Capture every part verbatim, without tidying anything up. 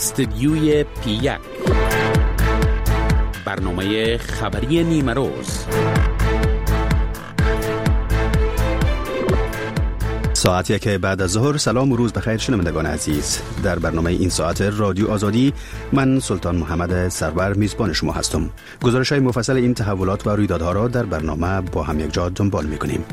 استدیوی پی یک، برنامه خبری نیمه روز. ساعتی که بعد از ظهر. سلام و روز بخیر شنوندگان عزیز. در برنامه این ساعت رادیو آزادی من سلطان محمد سرور میزبان شما هستم. گزارش‌های مفصل این تحولات و رویدادها را در برنامه با هم یک جا دنبال می‌کنیم.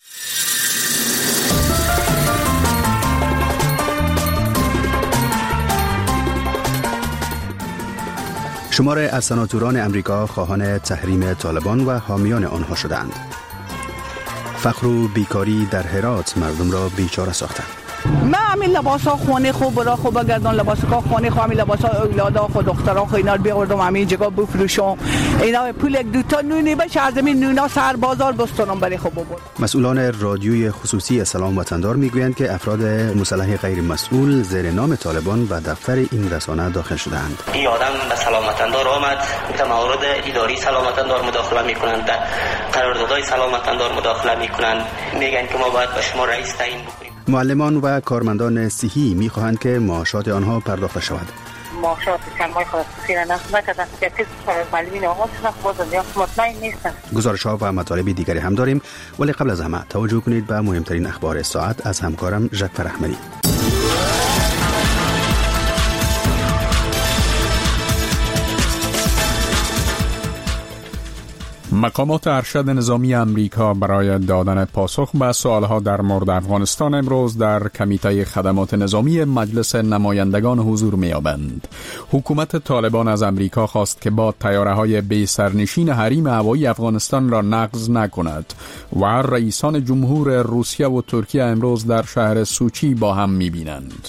شمار از سناتوران امریکا خواهان تحریم طالبان و حامیان آنها شدند. فقر و بیکاری در هرات مردم را بیچاره ساختند. من همین لباسا خونه خوب برا خوب بگردن، لباسا خونه خوب، همین لباسا اولادا خود دختران خو اینا رو بیاوردم همین جگا بفروشم. اینا پول یک دو تا نونی بشه از همین نونا سر بازار بستونم برای خوب بود. مسئولان رادیوی خصوصی سلام وطندار میگویند که افراد مسلح غیر مسئول زیر نام طالبان به دفتر این رسانه داخل شدند. این آدم به سلام وطندار آمد، در موارد اداری سلام وطندار مداخله میکنند، در قراردادهای سلام وطندار مداخله میکنند، میگن که ما باید به شما رئیس تعیین بکنیم. معلمان و کارمندان صحی می‌خواهند که معاشات آنها پرداخت شود. معاشات چند ماه خلاصی نکردن که کسی معلمین آغاز شدن یا مطمئن نیستن. گزارش‌ها و مطالب دیگری هم داریم، ولی قبل از همه توجه کنید به مهمترین اخبار ساعت از همکارم ژکفر احمدی. مقامات ارشد نظامی امریکا برای دادن پاسخ به سوالها در مورد افغانستان امروز در کمیته خدمات نظامی مجلس نمایندگان حضور می‌یابند. حکومت طالبان از امریکا خواست که با طیاره‌های بی سرنشین حریم هوایی افغانستان را نقض نکند و رئیسان جمهور روسیه و ترکیه امروز در شهر سوچی با هم می‌بینند.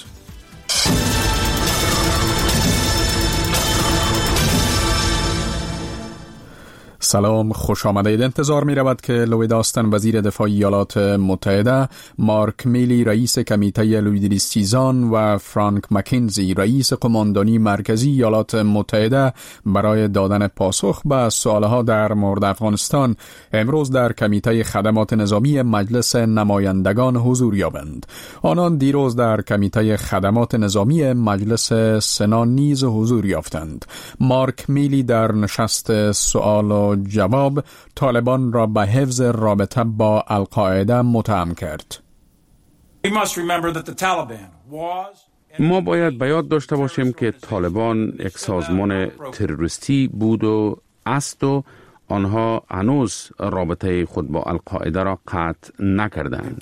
سلام، خوش آمدید. انتظار می رود که لوید آستن وزیر دفاع ایالات متحده، مارک میلی رئیس کمیته لویدریستیزان و فرانک مکینزی رئیس قماندانی مرکزی ایالات متحده برای دادن پاسخ به سوالها در مورد افغانستان امروز در کمیته خدمات نظامی مجلس نمایندگان حضور یابند. آنان دیروز در کمیته خدمات نظامی مجلس سنا نیز حضور یافتند. مارک میلی در نشست سوال و جواب طالبان را به حفظ رابطه با القاعده متهم کرد. ما باید به یاد داشته باشیم که طالبان یک سازمان تروریستی بود و است و آنها هنوز رابطه خود با القاعده را قطع نکردند.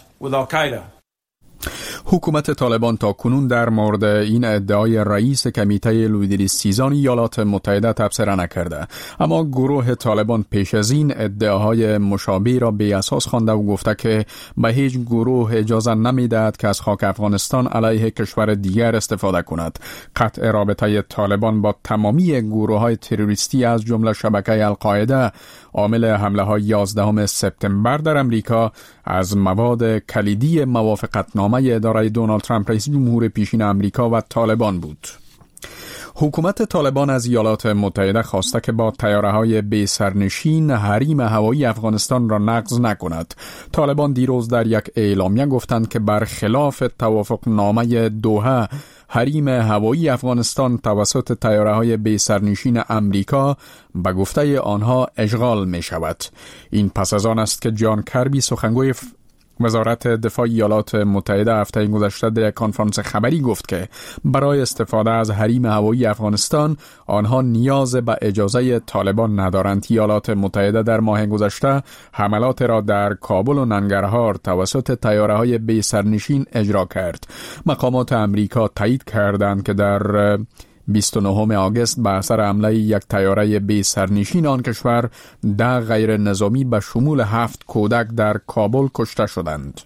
حکومت طالبان تا کنون در مورد این ادعای رئیس کمیته لویدریستیزان ایالات متحده تبصره نکرده، اما گروه طالبان پیش از این ادعاهای مشابه را بی اساس خوانده و گفته که به هیچ گروه اجازه نمیدهد که از خاک افغانستان علیه کشور دیگر استفاده کند. قطع رابطه طالبان با تمامی گروه‌های تروریستی از جمله شبکه القاعده عامل حمله های یازدهم سپتامبر در امریکا از مواد کلیدی موافقتنامه اداره دونالد ترامپ رئیس جمهور پیشین امریکا و طالبان بود. حکومت طالبان از ایالات متحده خواسته که با طیاره‌های بی سرنشین حریم هوایی افغانستان را نقض نکند. طالبان دیروز در یک اعلامیه گفتند که برخلاف توافقنامه دوحه حریم هوایی افغانستان توسط طیاره‌های بی سرنشین امریکا به گفته آنها اشغال می شود. این پس از آن است که جان کربی سخنگوی وزارت دفاع ایالات متحده هفته گذشته در یک کنفرانس خبری گفت که برای استفاده از حریم هوایی افغانستان آنها نیاز به اجازه طالبان ندارند. ایالات متحده در ماه گذشته حملات را در کابل و ننگرهار توسط طیاره‌های بی سرنشین اجرا کرد. مقامات امریکا تایید کردند که در بیست و نهم آگوست به اثر حمله یک طیاره بی سرنشین آن کشور ده غیر نظامی به شمول هفت کودک در کابل کشته شدند.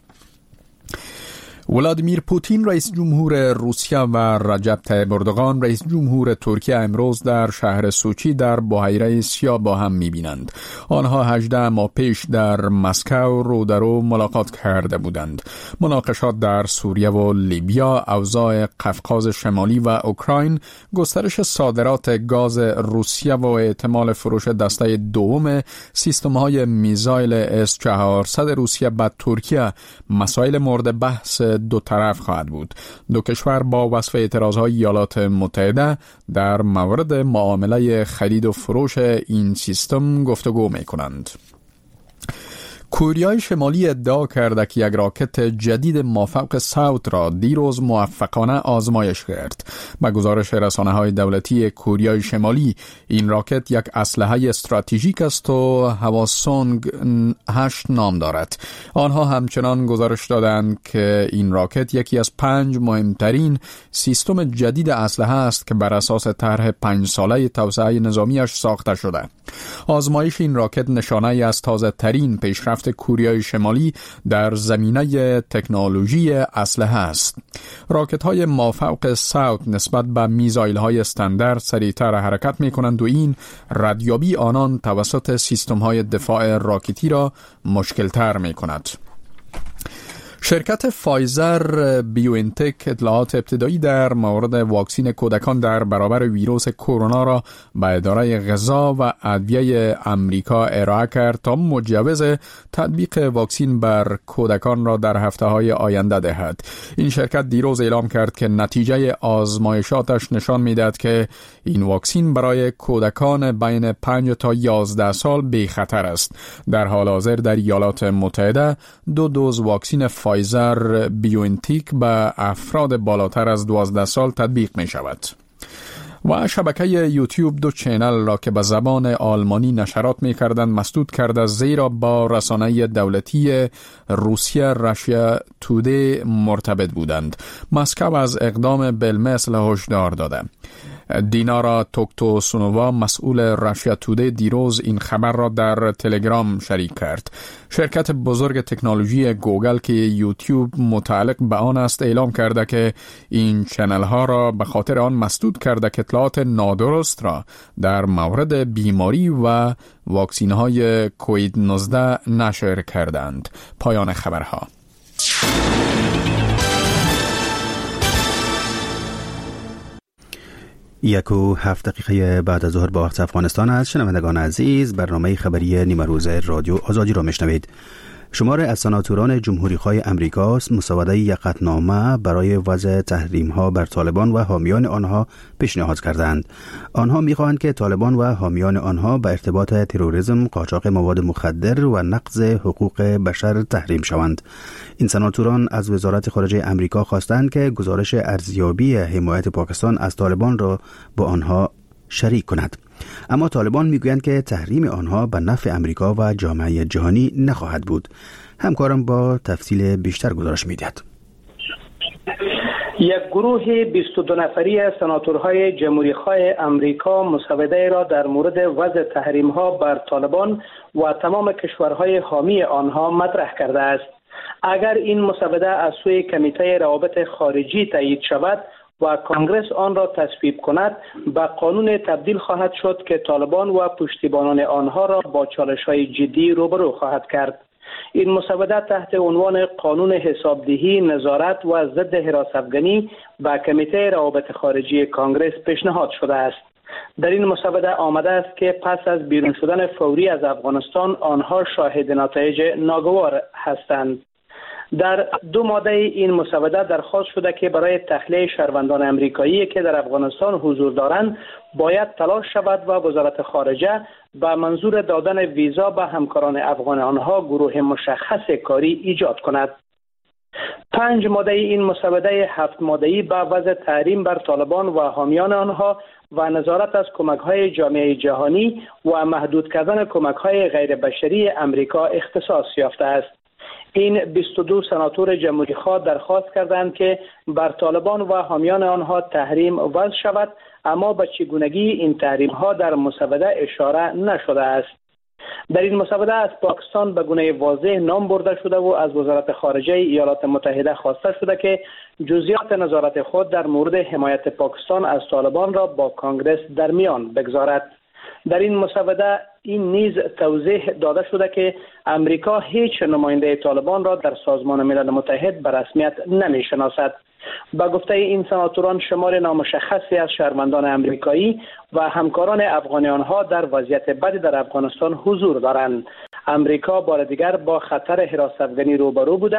ولادیمیر پوتین رئیس جمهور روسیه و رجب طیب اردوغان رئیس جمهور ترکیه امروز در شهر سوچی در بحیره سیاه با هم می‌بینند. آنها هجده ماه پیش در مسکو رو در رو ملاقات کرده بودند. مناقشات در سوریه و لیبیا، اوضاع قفقاز شمالی و اوکراین، گسترش صادرات گاز روسیه و احتمال فروش دسته دوم سیستم‌های میزایل اس چهارصد روسیه به ترکیه مسائل مورد بحث دو طرف خواهد بود. دو کشور با وصف اعتراضهای ایالات متحده در مورد معامله خرید و فروش این سیستم گفتگو می کنند. کوریای شمالی ادعا کرده که یک راکت جدید مافوق صوت را دیروز موفقانه آزمایش کرد. با گزارش رسانه‌های دولتی کوریای شمالی، این راکت یک اسلحه استراتژیک است و هواسونگ هشت نام دارد. آنها همچنان گزارش دادند که این راکت یکی از پنج مهمترین سیستم جدید اسلحه است که بر اساس طرح پنج ساله توسعه نظامیش ساخته شده. آزمایش این راکت نشانه از تازه ترین پیشرفت کوریای شمالی در زمینه تکنولوژی اسلحه است. راکت های مافوق صوت نسبت به میزایل های استاندارد سریعتر حرکت می کنند و این ردیابی آنان توسط سیستم های دفاع راکتی را مشکل تر می کند. شرکت فایزر بیوانتک اطلاعات ابتدایی در مورد واکسین کودکان در برابر ویروس کرونا را به اداره غذا و ادویه آمریکا ارائه کرد تا مجوز تطبیق واکسین بر کودکان را در هفته‌های آینده دهد. این شرکت دیروز اعلام کرد که نتیجه آزمایشاتش نشان می‌دهد که این واکسین برای کودکان بین پنج تا یازده سال بی خطر است. در حال حاضر در ایالات متحده دو دوز واکسین فایزر بیوانتک به افراد بالاتر از دوازده سال تطبیق می شود. و شبکه یوتیوب دو چینل را که به زبان آلمانی نشرات می کردند مسدود کرده، زیرا با رسانه دولتی روسیه راشیا تودی مرتبط بودند. مسکو از اقدام بالمثل هشدار داده. دینارا توکتوسونووا مسئول راشیا تودی دیروز این خبر را در تلگرام شریک کرد. شرکت بزرگ تکنولوژی گوگل که یوتیوب متعلق به آن است اعلام کرده که این چنل ها را به خاطر آن مسدود کرده که اطلاعات نادرست را در مورد بیماری و واکسین های کووید نوزده نشر کردند. پایان خبرها. یک و هفت دقیقه بعد از ظهر با وقت افغانستان است. شنوندگان عزیز، برنامه خبری نیمه روز رادیو آزادی را میشنوید. شمار از سناتوران جمهوری‌خواه امریکا مسوده یک قطعنامه برای وضع تحریم‌ها بر طالبان و حامیان آنها پیشنهاد کردند. آنها می‌خواهند که طالبان و حامیان آنها به ارتباط تروریسم، قاچاق مواد مخدر و نقض حقوق بشر تحریم شوند. این سناتوران از وزارت خارجه امریکا خواستند که گزارش ارزیابی حمایت پاکستان از طالبان را با آنها شریک کند. اما طالبان میگویند که تحریم آنها به نفع امریکا و جامعه جهانی نخواهد بود. همکارم با تفصیل بیشتر گزارش میدهد. یک گروه بیست و دو نفری از سناتورهای جمهوری‌خواه امریکا مسوده را در مورد وضع تحریم‌ها بر طالبان و تمام کشورهای حامی آنها مطرح کرده است. اگر این مسوده از سوی کمیته روابط خارجی تایید شود و کانگرس آن را تصویب کند، به قانون تبدیل خواهد شد که طالبان و پشتیبانان آنها را با چالش‌های جدی روبرو خواهد کرد. این مسوده تحت عنوان قانون حسابدهی، نظارت و ضد حراست‌افکنی به کمیته روابط خارجی کانگرس پیشنهاد شده است. در این مسوده آمده است که پس از بیرون شدن فوری از افغانستان آنها شاهد نتایج ناگوار هستند. در دو ماده این مسوده درخواست شده که برای تخلیه شهروندان امریکایی که در افغانستان حضور دارند باید تلاش شود و وزارت خارجه به منظور دادن ویزا به همکاران افغان آنها گروه مشخص کاری ایجاد کند. پنج ماده این مسوده هفت ماده‌ای به وضع تحریم بر طالبان و حامیان آنها و نظارت از کمک‌های جامعه جهانی و محدود کردن کمک‌های غیر بشری امریکا اختصاص یافته است. این بیست و دو سناتور جمهوری‌خواه درخواست کردند که بر طالبان و حامیان آنها تحریم وضع شود، اما به چگونگی این تحریم‌ها در مسوده اشاره نشده است. در این مسوده از پاکستان به گونه واضح نام برده شده و از وزارت خارجه ایالات متحده خواسته شده که جزئیات نظارت خود در مورد حمایت پاکستان از طالبان را با کانگرس در میان بگذارد. در این مسوده این نیز توضیح داده شده که امریکا هیچ نماینده طالبان را در سازمان ملل متحد به رسمیت نمی‌شناسد. با گفته این سناتوران شمار نامشخصی از شهروندان امریکایی و همکاران افغان آنها در وضعیت بدی در افغانستان حضور دارند. امریکا بار دیگر با خطر حراست‌افکنی روبرو بوده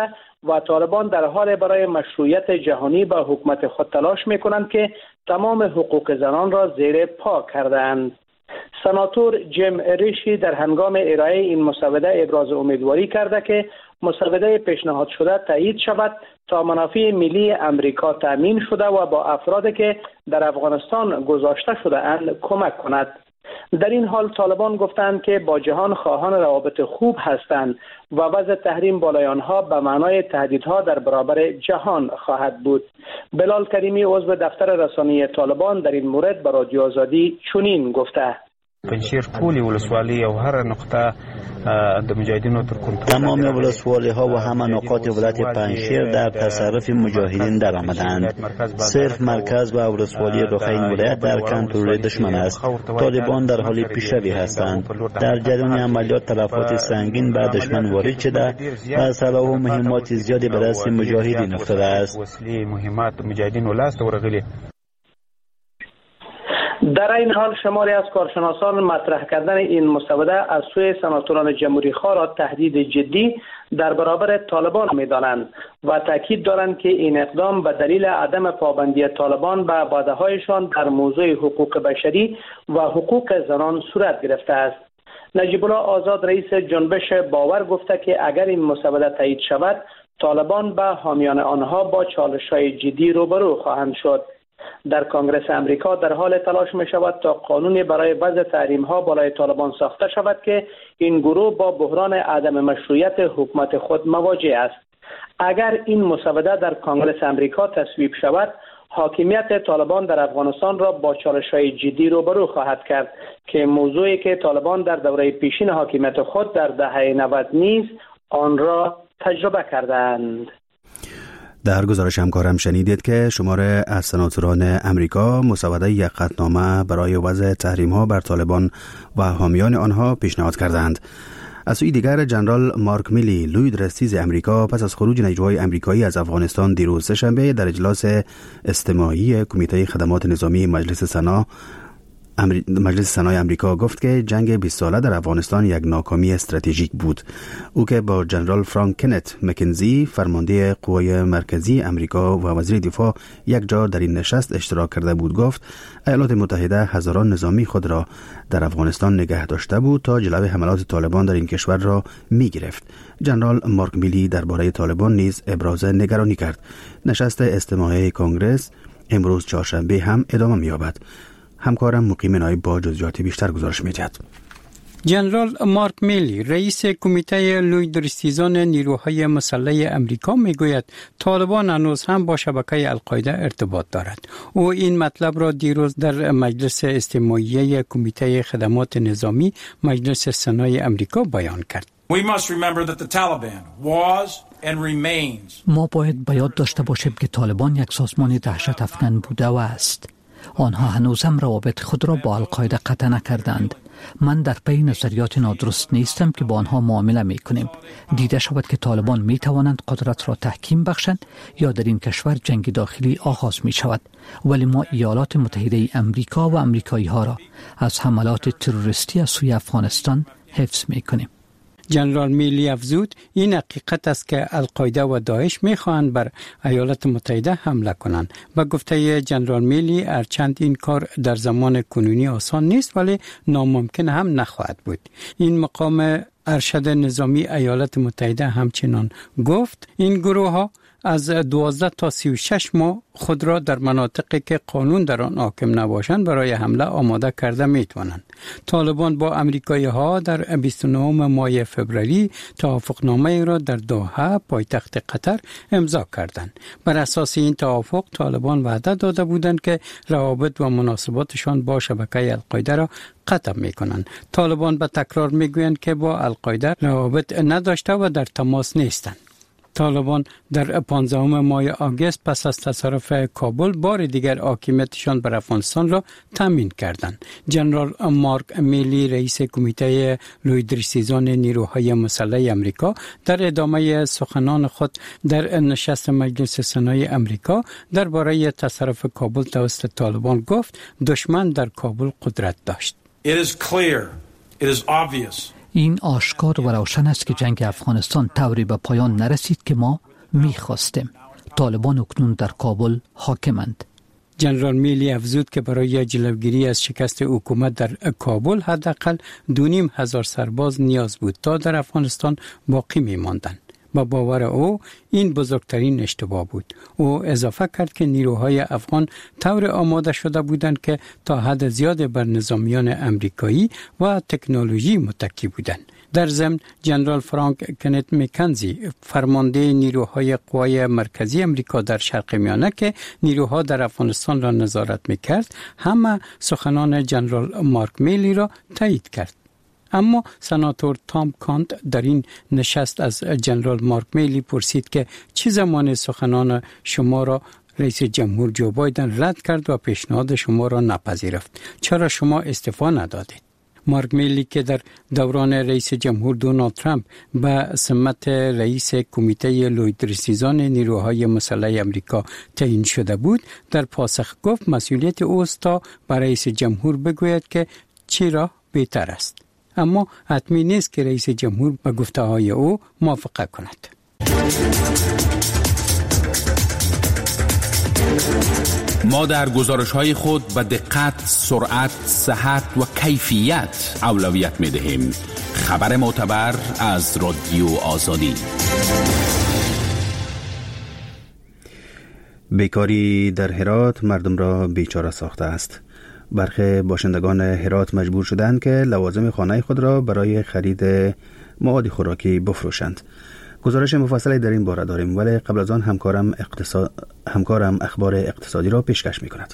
و طالبان در حال برای مشروعیت جهانی به حکومت خود تلاش می‌کنند که تمام حقوق زنان را زیر پا کردند. سناتور جیم ریشی در هنگام ارائه این مسوده ابراز امیدواری کرده که مسوده پیشنهاد شده تایید شود تا منافع ملی امریکا تامین شده و با افرادی که در افغانستان گذاشته شده اند کمک کند. در این حال طالبان گفتند که با جهان خواهان روابط خوب هستند و وضع تحریم بالای آنها به معنای تهدیدها در برابر جهان خواهد بود. بلال کریمی عضو دفتر رسانه‌ای طالبان در این مورد به رادیو آزادی چنین گفته: پنجشیر ټولې ولسوالۍ او هر نقطه د مجاهدینو تر کنټرل تمام ولسوالی ها و همه نقاط ولایت پنجشیر در تصرف مجاهدین در آمدند. صرف مرکز و ولسوالی رخین ولایت در کنترل دشمن است. طالبان در حال پیشروی هستند. در جریان عملیات تلفات سنگین به دشمن وارد شده و سلاح و مهمات زیادی به دست مجاهدین افتاده است. وسلې مهمات مجاهدین ولست ورغلي. در این حال شماری از کارشناسان مطرح کردن این مسوده از سوی سناتوران جمهوری خواه را تهدید جدی در برابر طالبان می‌دانند و تاکید دارند که این اقدام به دلیل عدم پابندی طالبان به وعده‌هایشان در موضوع حقوق بشری و حقوق زنان صورت گرفته است. نجیب الله آزاد رئیس جنبش باور گفته که اگر این مسوده تایید شود طالبان به حامیان آنها با چالش‌های جدی روبرو خواهند شد. در کنگره امریکا در حال تلاش می شود تا قانونی برای وضع تحریم ها بالای طالبان ساخته شود که این گروه با بحران عدم مشروعیت حکومت خود مواجه است. اگر این مسوده در کنگره امریکا تصویب شود، حاکمیت طالبان در افغانستان را با چالش‌های جدی روبرو خواهد کرد که موضوعی که طالبان در دوره پیشین حاکمیت خود در دهه نود نیز آن را تجربه کردند. در گزارش همکارم شنیدید که شماره از سناتوران امریکا مسوده یک قطعنامه برای وضع تحریم ها بر طالبان و حامیان آنها پیشنهاد کردند. از سوی دیگر جنرال مارک میلی لوی درستیز امریکا پس از خروج نیروهای امریکایی از افغانستان دیروز سه‌شنبه در اجلاس استماعی کمیته خدمات نظامی مجلس سنا مجلس سنای امریکا گفت که جنگ بیست ساله در افغانستان یک ناکامی استراتژیک بود. او که با جنرال فرانک کنت مکنزی فرمانده قوای مرکزی امریکا و وزیر دفاع یک جا در این نشست اشتراک کرده بود گفت ایالات متحده هزاران نظامی خود را در افغانستان نگه داشته بود تا جلوی حملات طالبان در این کشور را می گرفت. جنرال مارک میلی درباره طالبان نیز ابراز نگرانی کرد. نشست استماعی کنگره امروز چهارشنبه هم ادامه می یابد. همکارم مقیم نایب با جزئیات بیشتر گزارش می‌دهد. جنرال مارک میلی رئیس کمیته لوی درستیزان نیروهای مسلح امریکا میگوید طالبان هنوز هم با شبکه القاعده ارتباط دارد. او این مطلب را دیروز در مجلس استماعی کمیته خدمات نظامی مجلس سنای امریکا بیان کرد. We must remember that the Taliban was and remains. ما باید به یاد داشته باشیم که طالبان یک سازمان دهشت افکن بوده و است. آنها هنوز هم روابط خود را با القاعده قطع نکردند. من در پی نظریات نادرست نیستم که با آنها معامله می کنیم. دیده شود که طالبان می توانند قدرت را تحکیم بخشند یا در این کشور جنگ داخلی آغاز می شود. ولی ما ایالات متحده امریکا و امریکایی ها را از حملات تروریستی از سوی افغانستان حفظ می کنیم. جنرال میلی افزود این حقیقت است که القاعده و داعش میخواهند بر ایالات متحده حمله کنند. با گفته جنرال میلی هرچند این کار در زمان کنونی آسان نیست ولی ناممکن هم نخواهد بود. این مقام ارشد نظامی ایالات متحده همچنان گفت این گروه ها از دوازده تا سی و شش ماه خود را در مناطقی که قانون در آن حاکم نباشند برای حمله آماده کرده می توانند. طالبان با امریکایی ها در بیست و نهم ماه فوریه توافقنامه را در دوحه پایتخت قطر امضا کردند. بر اساس این توافق طالبان وعده داده بودند که روابط و مناسباتشان با شبکه القاعده را قطع می کنند. طالبان به تکرار می گویند که با القاعده روابط نداشته و در تماس نیستند. طالبان در پانزدهم ماه آگوست پس از تصرف کابل بار دیگر حاکمیتشان بر افغانستان را تامین کردند. جنرال مارک میلی رئیس کمیته لوی درستیزان نیروهای مسلح امریکا در ادامه سخنان خود در نشست مجلس سنای امریکا درباره تصرف کابل توسط طالبان گفت دشمن در کابل قدرت داشت. It is clear. It is obvious. این آشکار و روشن است که جنگ افغانستان طوری به پایان نرسید که ما می‌خواستیم. طالبان اکنون در کابل حاکمند. جنرال میلی افزود که برای جلوگیری از شکست حکومت در کابل حداقل دو نیم هزار سرباز نیاز بود تا در افغانستان باقی می‌ماندند. با باور او این بزرگترین اشتباه بود. او اضافه کرد که نیروهای افغان طور آماده شده بودند که تا حد زیاد بر نظامیان امریکایی و تکنولوژی متکی بودند. در ضمن جنرال فرانک کنت مکنزی فرمانده نیروهای قوای مرکزی امریکا در شرق میانه که نیروها در افغانستان را نظارت میکرد همه سخنان جنرال مارک میلی را تایید کرد. اما سناتور تام کانت در این نشست از جنرال مارک میلی پرسید که چه زمان سخنان شما را رئیس جمهور جو بایدن رد کرد و پیشنهاد شما را نپذیرفت. چرا شما استعفا ندادید؟ مارک میلی که در دوران رئیس جمهور دونالد ترامپ به سمت رئیس کمیته لویدرسیزان نیروهای مسلح امریکا تعیین شده بود، در پاسخ گفت مسئولیت اوست تا به رئیس جمهور بگوید که چی راه بهتر است. اما حتمی نیست که رئیس جمهور با گفته‌های او موافقت کند. ما در گزارش‌های خود به دقت، سرعت، صحت و کیفیت اولویت می‌دهیم. خبر معتبر از رادیو آزادی. بیکاری در هرات مردم را بیچاره ساخته است. برخی باشندگان هرات مجبور شدند که لوازم خانه خود را برای خرید مواد خوراکی بفروشند. گزارش مفصلی در این باره داریم، ولی قبل از آن همکارم اقتصاد... همکارم اخبار اقتصادی را پیشکش می‌کند.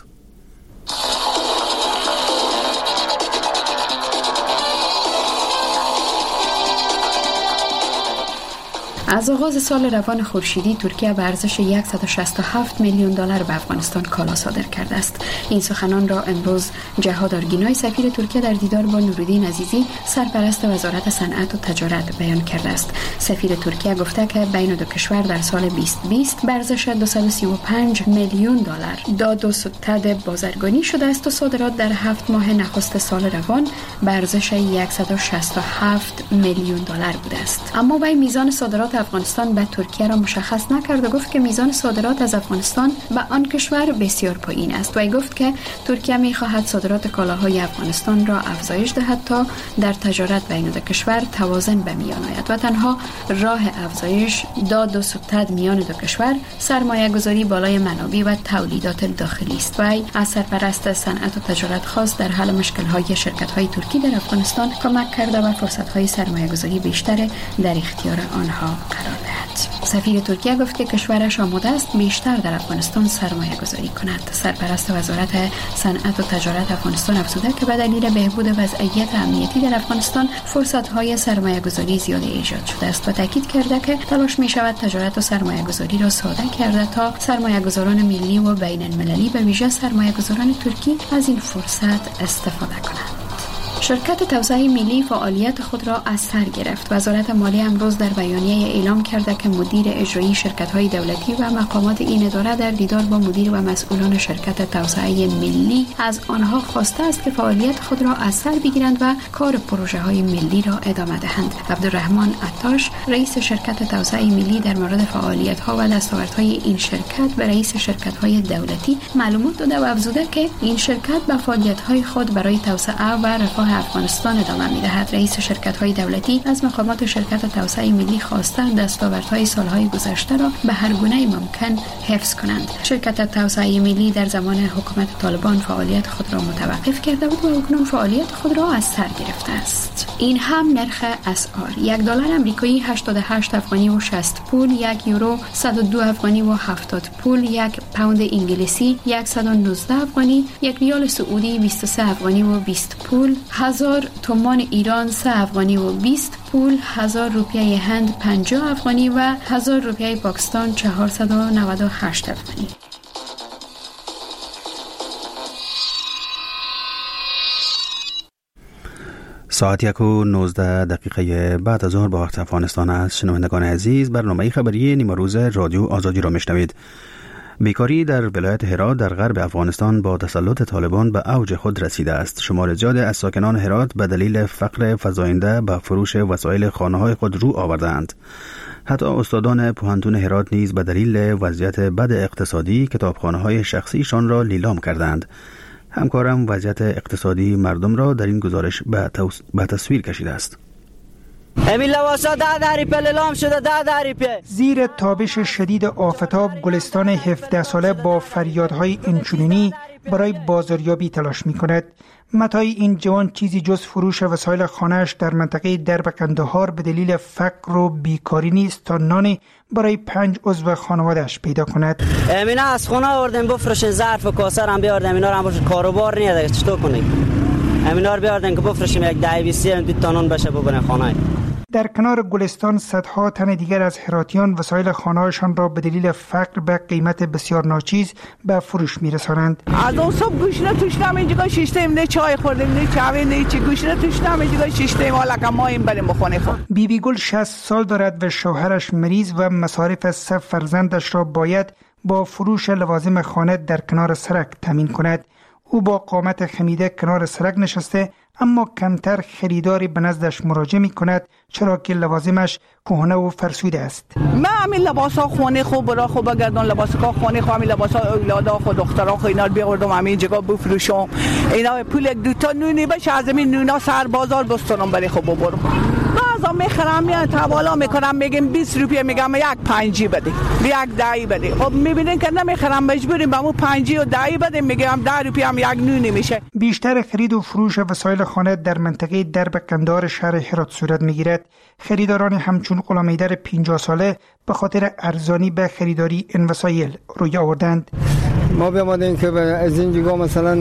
از آغاز سال روان خورشیدی ترکیه به ارزش صد و شصت و هفت میلیون دلار به افغانستان کالا صادر کرده است. این سخنان را امروز جهاد آرگینای سفیر ترکیه در دیدار با نورالدین عزیزی سرپرست وزارت صنعت و تجارت بیان کرده است. سفیر ترکیه گفته که بین دو کشور در سال بیست بیست به ارزش دویست و سی و پنج میلیون دلار داد و ستد بازرگانی شده است و صادرات در هفت ماه نخست سال روان به ارزش صد و شصت و هفت میلیون دلار بوده است. اما وی میزان صادرات افغانستان به ترکیه را مشخص نکرد و گفت که میزان صادرات از افغانستان به آن کشور بسیار پایین است. وی گفت که ترکیه می‌خواهد صادرات کالاهای افغانستان را افزایش دهد تا در تجارت بین دو کشور توازن به میان آید و تنها راه افزایش داد و ستد میان دو کشور سرمایه گذاری بالای منابع و تولیدات داخلی است. وی از سرپرست صنعت و تجارت خواست در حل مشکل‌های شرکت‌های ترکی در افغانستان کمک کرده و فرصت‌های سرمایه گذاری بیشتر در اختیار آنها قرار دهد. سفیر ترکیه گفت که کشورش آماده است بیشتر در افغانستان سرمایه گذاری کند. سرپرست وزارت صنعت و تجارت افغانستان افزوده که به دلیل بهبود وضعیت امنیتی در افغانستان فرصت‌های سرمایه گذاری زیاد ایجاد شده است و تاکید کرده که تلاش می شود تجارت و سرمایه گذاری را ساده کرده تا سرمایه گذاران ملی و بین المللی به ویژه سرمایه گذاران ترکی از این فرصت استفاده کنند. شرکت توسعه ملی فعالیت خود را از سر گرفت. وزارت مالیه امروز در بیانیه اعلام کرده که مدیر اجرایی شرکت‌های دولتی و مقامات این اداره در دیدار با مدیر و مسئولان شرکت توسعه ملی از آنها خواسته است که فعالیت خود را از سر بگیرند و کار پروژه‌های ملی را ادامه دهند. عبدالرحمن عطاش رئیس شرکت توسعه ملی در مورد فعالیت‌ها و دستاوردهای این شرکت به رئیس شرکت‌های دولتی معلومات داده و افزوده که این شرکت به فعالیت‌های خود برای توسعه و رفاه افغانستان ادامه می‌دهد. رئیس شرکت‌های دولتی از مقامات شرکت توسعه ملی خواستند دستاوردهای سال‌های گذشته را به هر گونه ممکن حفظ کنند. شرکت توسعه ملی در زمان حکومت طالبان فعالیت خود را متوقف کرده بود و اکنون فعالیت خود را از سر گرفته است. این هم نرخ اسعار: یک دلار آمریکایی هشتاد و هشت افغانی و شصت پول، یک یورو صد و دو افغانی و هفتاد پول، یک پوند انگلیسی صد و نوزده افغانی، یک ریال سعودی بیست و سه افغانی و بیست پول، هزار تومان ایران سه افغانی و بیست پول، هزار روپیه هند پنجاه افغانی و هزار روپیه پاکستان چهارصد و نود و هشت افغانی. ساعت یک و نوزده دقیقه بعد از ظهر با وقت افغانستان است. شنوندگان عزیز، برنامه خبری نیمه روز رادیو آزادی را میشنوید. بیکاری در ولایت هرات در غرب افغانستان با تسلط طالبان به اوج خود رسیده است. شمار زیاد از ساکنان هرات به دلیل فقر فزاینده به فروش وسایل خانه‌های خود رو آوردند. حتی استادان پوهنتون هرات نیز به دلیل وضعیت بد اقتصادی کتابخانه‌های شخصیشان را لیلام کردند. همکارم وضعیت اقتصادی مردم را در این گزارش به, توس... به تصویر کشیده است. امی لواسا ده دری په لیلام شده ده دری په. زیر تابش شدید آفتاب گلستان هفده ساله با فریادهای اینچنینی برای بازاریابی تلاش می کند. متای این جوان چیزی جز فروش وسایل خانه‌اش در منطقه درب قندهار به دلیل فقر و بیکاری نیست تا نانی برای پنج عضو خانواده‌اش پیدا کند. امینا از خونه آوردیم بفروشین، ظرف و کاسه هم بیاردیم، امینا هم باشه کاروبار نیست چطور کنیم؟ امینا رو بیاردیم که بفروشیم یک ده بیستی دو تانون بشه ببرن خانه. در کنار گلستان صدها تن دیگر از هراتیان وسایل خانه‌هایشان را به دلیل فقر به قیمت بسیار ناچیز به فروش می‌رسانند. از اون صبح گوشت توشنم اینجا شیشتیم، نه چای خوردیم، نه چای، نه چی، گوشت توشنم اینجا شیشتیم، حالا که ما این بریم بخونه خود. بیبی گل شصت سال دارد و شوهرش مریض و مصارف سه فرزندش را باید با فروش لوازم خانه در کنار سرک تامین کند. او با قامت خمیده کنار سرک نشسته اما کمتر خریداری به نزدش مراجعه می کند چرا که لوازمش کهنه و فرسوده است. من همین لباسا خونه خوب برا خوب بگردم، لباسا خونه خوب، همین لباسا اولادا خود دخترا خو اینا رو بیاوردم همین جگا بفروشم. اینا پول یک دو تا نونی بشه از این نونا سر بازار بستونم برای خوب ببرم. بعضا میخرم میان توالا میکنم میگم بیست روپیه، میگم یک پنجی بده، یک دهی بده. خب میبینین که نمیخرم مجبوریم به مو پنجی و دهی بده، میگم ده روپیه هم یک نونی میشه. بیشتر خرید و فروش وسایل خانه در منطقه درب قندهار شهر هرات صورت میگیرد. خریداران همچون غلامیدر پنجاه ساله به خاطر ارزانی به خریداری این وسایل روی آوردند. ما بیامدیم که از این جگاه مثلا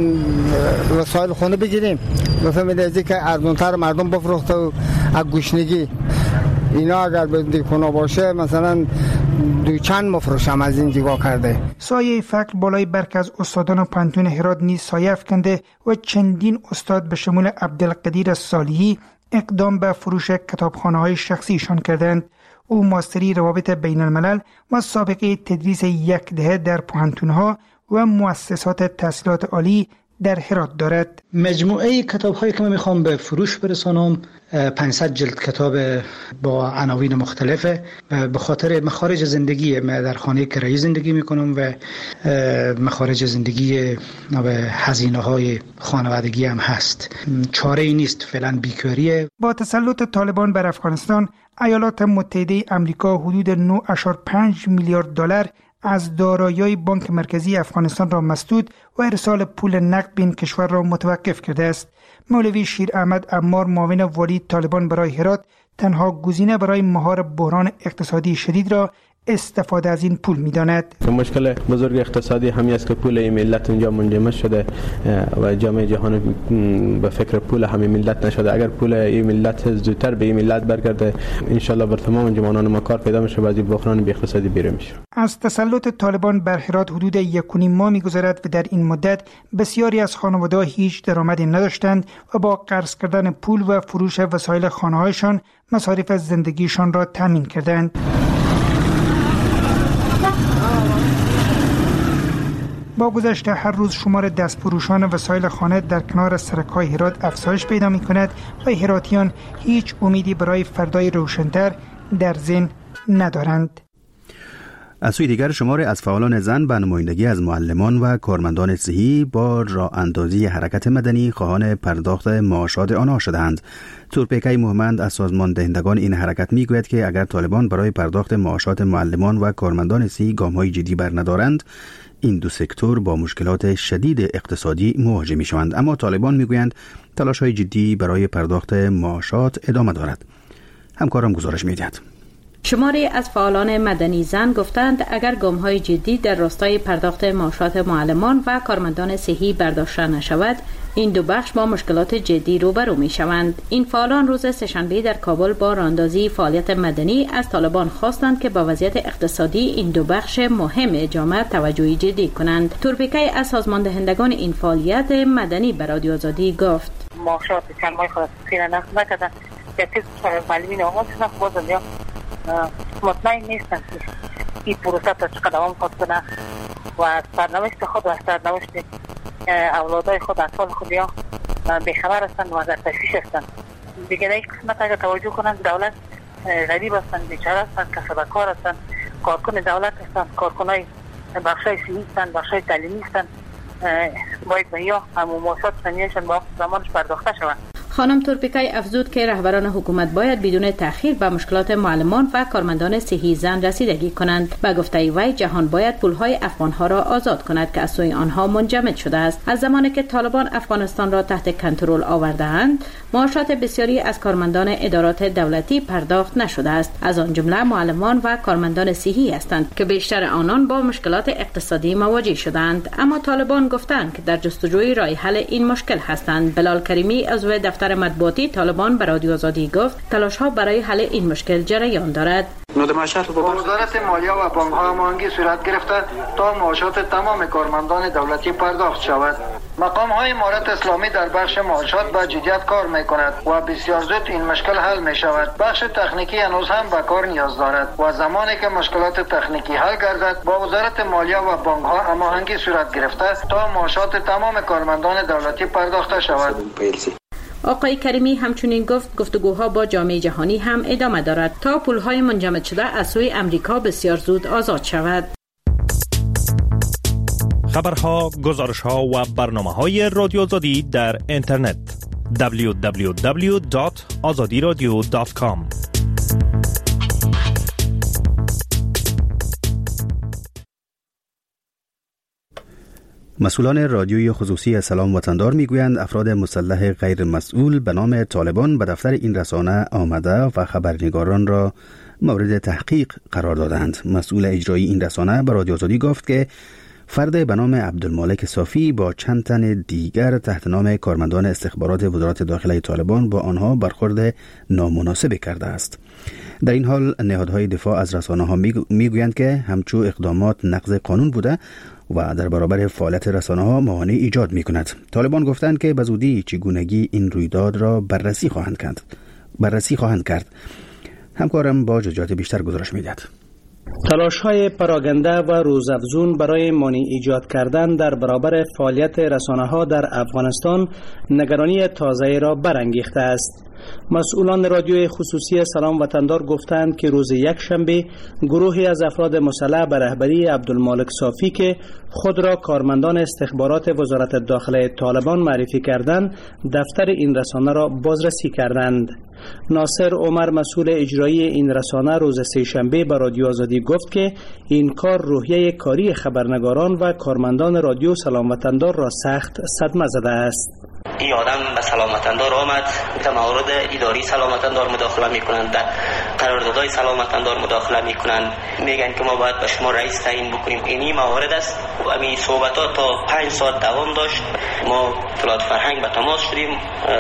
وسایل خانه بگیریم، بفهمید از این که ارزانتر مردم بفروخته و از گوشنگی اینا اگر به دیکونا باشه مثلا دو چند مفروشم از این جگاه کرده. سایه فقر بالای برک از استادان پوهنتون هرات نیز سایه افکنده و چندین استاد به شمول عبدالقدیر صالحی اقدام به فروش کتابخانه‌های شخصیشان کردند. او ماستری روابط بین الملل و سابقه تدریس یک دهه در پوهنتون‌ها و مؤسسات تحصیلات عالی در هرات دارد. مجموعه کتاب‌هایی که من می‌خوام به فروش برسانم پانصد جلد کتاب با عناوین مختلفه. به خاطر مخارج زندگی من در خانه کرایی زندگی می‌کنم و مخارج زندگی و هزینه‌های خانوادگی هم هست. چاره‌ای نیست، فعلا بیکاریه. با تسلط طالبان بر افغانستان، ایالات متحده آمریکا حدود نه و پنج میلیارد دلار از دارایی‌های بانک مرکزی افغانستان را مسدود و ارسال پول نقد به این کشور را متوقف کرده است. مولوی شیر احمد عمار معاون والی طالبان برای هرات تنها گزینه برای مهار بحران اقتصادی شدید را استفاده از این پول می‌داند. مشکل بزرگ اقتصادی همی است که پول این ملت اونجا منجمد شده و جامعه جهان به فکر پول همین ملت نشده. اگر پول این ملت زودتر به این ملت برگرده ان شاءالله بر تمام جوانان ما کار پیدا میشه و از بحران بی اقتصادی بیرون میشه. از تسلط طالبان بر هرات حدود یک و نیم ماه می‌گذرد و در این مدت بسیاری از خانواده‌ها هیچ درآمدی نداشتند و با قرض کردن پول و فروش وسایل خانه‌هایشان مصارف زندگیشان را تامین کردند. با گذشت هر روز شمار دستفروشان وسایل خانه در کنار سرک‌های هرات افزایش پیدا می‌کند و هراتیان هیچ امیدی برای فردای روشن‌تر در ذهن ندارند. از سوی دیگر شمار از فعالان زن به نمایندگی از معلمان و کارمندان صحی با راه اندازی حرکت مدنی خواهان پرداخت معاشات آنها شدند. تورپیکای محمد از سازمان دهندگان این حرکت میگوید که اگر طالبان برای پرداخت معاشات معلمان و کارمندان صحی گام‌های جدی بر ندارند، این دو سکتور با مشکلات شدید اقتصادی مواجه می شوند. اما طالبان می گویند تلاش‌های جدی برای پرداخت معاشات ادامه دارد. همکارم گزارش می دهد. شماری از فعالان مدنی زن گفتند اگر گام‌های جدی در راستای پرداخت معاشات معلمان و کارمندان صحی برداشته نشود، این دو بخش با مشکلات جدی روبرو می شوند. این فعالان روز سه‌شنبه در کابل با راهاندازی فعالیت مدنی از طالبان خواستند که با وضعیت اقتصادی این دو بخش مهم جامعه توجه جدی کنند. تورپیکای از سازمان دهندگان این فعالیت مدنی به رادیو آزادی گفت: معاشات چند ماه خلاص نقد نکردن که چیز معلمین آغاز شدن بازم یا مطمئن نیستن که این پروسه تا چقدر دوام خواهد کنه و از سرنوشت خود و از سرنوشت اولادای خود اطفال خود یا بیخبر هستند و در تشویش هستند. دیگه در این قسمت اگر توجه کنند دولت غریب هستند، بیچاره هستند، کسب کار هستند، کارکن دولت هستند، کارکنای بخشای صحی هستند، بخشای تعلیمی هستند، باید به یا همون معاشات سنیهشان با زمانش پرداخته شوند. خانم تورپیکای افزود که رهبران حکومت باید بدون تأخیر به مشکلات معلمان و کارمندان صحی زن رسیدگی کنند. به گفته وی جهان باید پولهای افغانها را آزاد کند که از سوی آنها منجمد شده است. از زمانی که طالبان افغانستان را تحت کنترل آورده‌اند، معاشات بسیاری از کارمندان ادارات دولتی پرداخت نشده است. از آن جمله معلمان و کارمندان صحی هستند که بیشتر آنان با مشکلات اقتصادی مواجه شدند. اما طالبان گفتند که در جستجوی راه حل این مشکل هستند. بلال کریمی عضو دفتر مطبوعاتی طالبان به رادیو آزادی گفت تلاش‌ها برای حل این مشکل جریان دارد. وزارت مالیه و بانک‌ها هماهنگی صورت گرفته تا معاشات تمام کارمندان دولتی پرداخت شود. مقام‌های امارت اسلامی در بخش معاشات با جدیت کار می‌کند و بسیار زود این مشکل حل می‌شود. بخش تکنیکی هنوز هم به کار نیاز دارد و زمانی که مشکلات تکنیکی حل گردد با وزارت مالیه و بانک‌ها هماهنگی صورت گرفته تا معاشات تمام کارمندان دولتی پرداخته شود. آقای کریمی همچنین گفت گفتگوها با جامعه جهانی هم ادامه دارد تا پولهای منجمد شده از سوی امریکا بسیار زود آزاد شود. خبرها، گزارشها و برنامه‌های رادیو آزادی در اینترنت دبلیو دبلیو دبلیو دات آزادی رادیو دات کام. مسئولان رادیوی خصوصی سلام وطندار میگویند افراد مسلح غیر مسئول به نام طالبان به دفتر این رسانه آمده و خبرنگاران را مورد تحقیق قرار دادند. مسئول اجرایی این رسانه به رادیو آزادی گفت که فرد به نام عبدالمالک صافی با چند تن دیگر تحت نام کارمندان استخبارات وزارت داخله طالبان با آنها برخورد نامناسبی کرده است. در این حال نهادهای دفاع از رسانه ها میگویند که همچو اقدامات نقض قانون بوده و در برابر فعالیت رسانه ها موانع ایجاد می کند. طالبان گفتند که به زودی چگونگی این رویداد را بررسی خواهند کرد. بررسی خواهند کرد. همکارم با جزئیات بیشتر گزارش می‌دهد. تلاش‌های پراگنده و روزافزون برای مانع ایجاد کردن در برابر فعالیت رسانه‌ها در افغانستان نگرانی تازه را برانگیخته است. مسئولان رادیوی خصوصی سلام وطندار گفتند که روز یک شنبه گروهی از افراد مسلح به رهبری عبدالمالک صافی که خود را کارمندان استخبارات وزارت داخله طالبان معرفی کردند دفتر این رسانه را بازرسی کردند. ناصر عمر مسئول اجرایی این رسانه روز سه شنبه به رادیو آزادی گفت که این کار روحیه کاری خبرنگاران و کارمندان رادیو سلام وطندار را سخت صدمه زده است. این آدم به سلام وطندار آمد، در موارد اداری سلام وطندار مداخله میکنند، در قراردادهای سلام وطندار مداخله میکنند، میگن که ما باید به شما رئیس تعیین بکنیم. اینی موارد است. همین صحبت ها تا پنج ساعت دوام داشت. ما اطلاعات فرهنگ به تماس شدیم.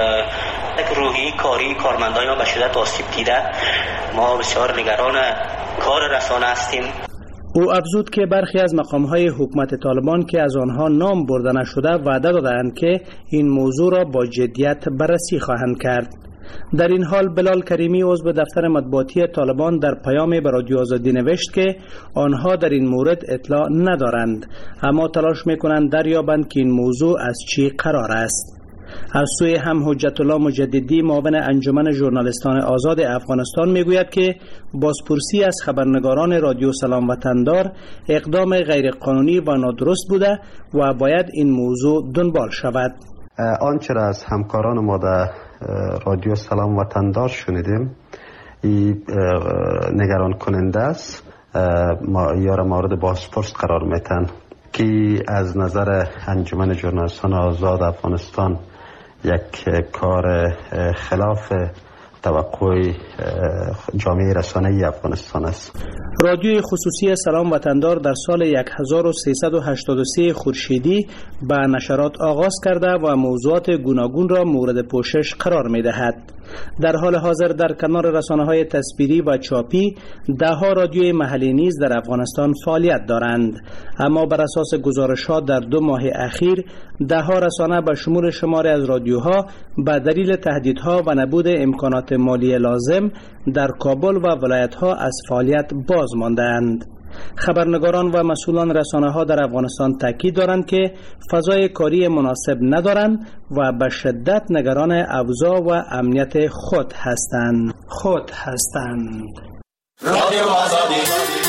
روحی کاری کارمندان ما به شدت آسیب دیده. ما بسیار نگران کار رسانه هستیم. او افزود که برخی از مقام‌های حکومت طالبان که از آنها نام برده نشده وعده دادند که این موضوع را با جدیت بررسی خواهند کرد. در این حال بلال کریمی عضو دفتر مطبوعاتی طالبان در پیام به رادیو آزادی نوشت که آنها در این مورد اطلاع ندارند، اما تلاش می‌کنند دریابند که این موضوع از چی قرار است. از سوی هم حجت الله مجددی معاون انجمن ژورنالیستان آزاد افغانستان میگوید که بازپرسی از خبرنگاران رادیو سلام وطندار اقدام غیرقانونی و نادرست بوده و باید این موضوع دنبال شود. آنچه را از همکاران ما در رادیو سلام وطندار شنیدیم این نگران کننده است. ما یار مورد بازپرس قرار میتن که از نظر انجمن ژورنالیستان آزاد افغانستان یک کار خلاف توقع جامعه رسانه‌ای افغانستان است. رادیوی خصوصی سلام وطندار در سال هزار و سیصد و هشتاد و سه خورشیدی به نشرات آغاز کرده و موضوعات گوناگون را مورد پوشش قرار می دهد. در حال حاضر در کنار رسانه‌های تصویری و چاپی ده‌ها رادیوی محلی نیز در افغانستان فعالیت دارند، اما بر اساس گزارش‌ها در دو ماه اخیر ده‌ها رسانه به شمول شماری از رادیوها به دلیل تهدیدها و نبود امکانات مالی لازم در کابل و ولایت‌ها از فعالیت باز مانده‌اند. خبرنگاران و مسئولان رسانه ها در افغانستان تاکید دارند که فضای کاری مناسب ندارند و به شدت نگران اوضاع و امنیت خود هستند. خود هستند. رادیو آزادی